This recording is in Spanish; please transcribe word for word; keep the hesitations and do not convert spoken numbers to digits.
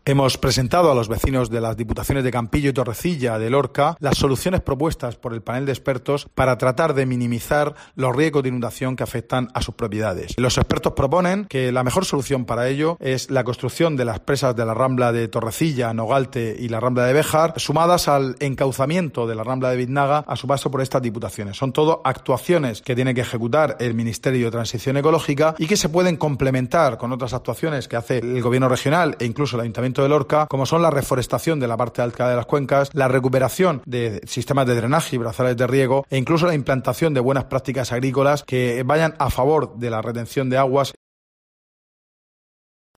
Hemos presentado a los vecinos de las diputaciones de Campillo y Torrecilla de Lorca las soluciones propuestas por el panel de expertos para tratar de minimizar los riesgos de inundación que afectan a sus propiedades. Los expertos proponen que la mejor solución para ello es la construcción de las presas de la Rambla de Torrecilla, Nogalte y la Rambla de Béjar, sumadas al encauzamiento de la Rambla de Biznaga a su paso por estas diputaciones. Son todo actuaciones que tiene que ejecutar el Ministerio de Transición Ecológica y que se pueden complementar con otras actuaciones que hace el Gobierno regional e incluso el Ayuntamiento de Lorca, como son la reforestación de la parte alta de las cuencas, la recuperación de sistemas de drenaje y brazales de riego e incluso la implantación de buenas prácticas agrícolas que vayan a favor de la retención de aguas